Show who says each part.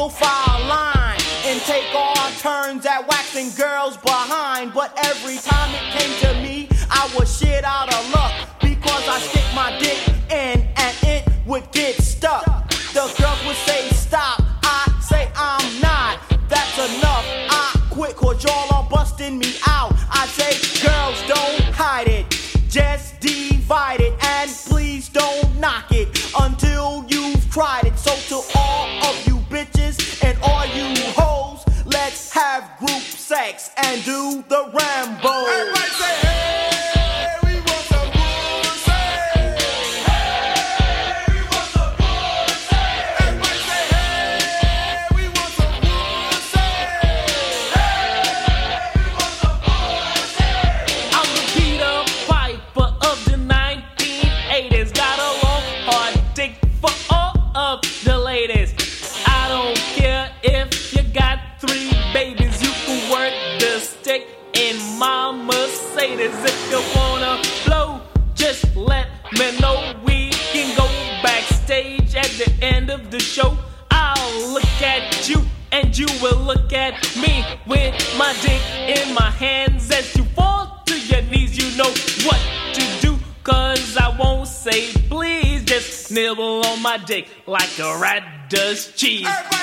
Speaker 1: profile line and take our turns at waxing girls behind. But every time it came to me, I was shit out of luck because I stick my dick in and it would get stuck. The girls would say stop, I say I'm not. That's enough, I quit cause y'all are busting me out. I say girls don't hide it, just divide it, and please don't knock it until you've tried it. So to all of you bitches and all you hoes, let's have group sex and do the Rambo.
Speaker 2: Everybody say hey, we want some pussy. Hey, we want some pussy. Everybody say hey, we want some pussy. Hey, we want some pussy.
Speaker 3: I'm the Peter Piper of the 1980s. Got a long, hard dick for all of the ladies. I don't care if you got 3 babies, you can work the stick in my Mercedes. If you wanna blow, just let me know. We can go backstage at the end of the show. I'll look at you and you will look at me with my dick in my hands. As you fall to your knees, you know what to do, cause I won't say please. Just nibble on my dick like a rat does cheese.
Speaker 2: Everybody